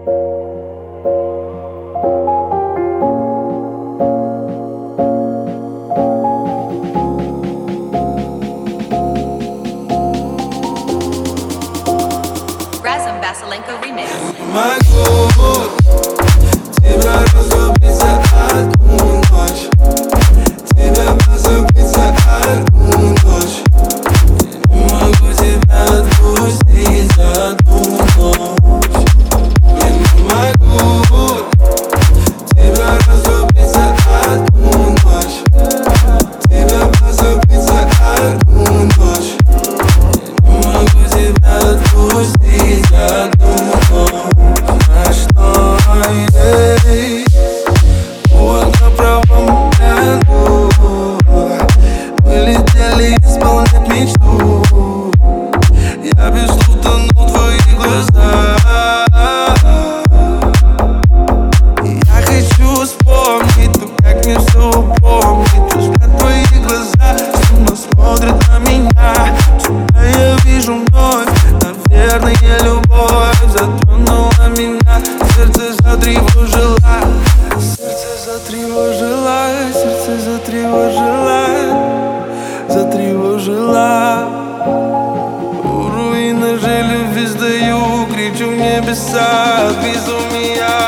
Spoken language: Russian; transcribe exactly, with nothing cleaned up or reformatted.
Razum Basilenko remix. Могу тебя разлюбить за одну ночь, тебя позабыть за одну ночь. Я не могу тебя отпустить за одну ночь. Я не могу тебя разлюбить за одну ночь, тебя позабыть за одну ночь. Я не могу тебя отпустить за одну ночь. Знаешь, что ей вот на правом ряду мы летели исполнять мечту. Я без слов тону в твоих глазах. Я хочу вспомнить то, как мне все упомнить. Взгляд твоих глаза словно смотрит на меня. Тебя я вижу вновь, наверное, любовь затронула меня. Сердце затревожило, сердце затревожило, сердце затревожило, затревожило. У руин ножей любви сдаю, кричу в небеса от безумия.